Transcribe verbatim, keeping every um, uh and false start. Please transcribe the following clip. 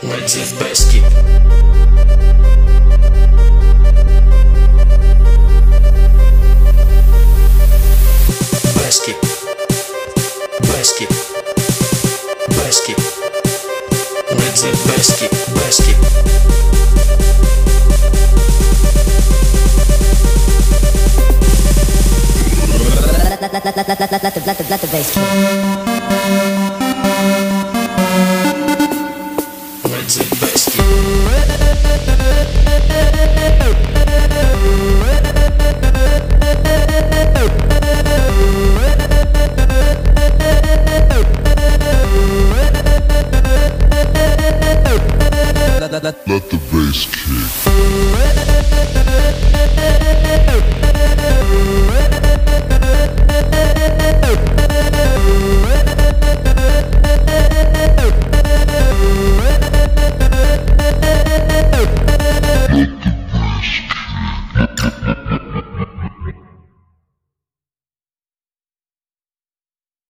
Let the bass keep. Bass keep. Bass keep. Bass keep. Let the bass keep. Bass keep. Let the, let the, let the, let the bass keep.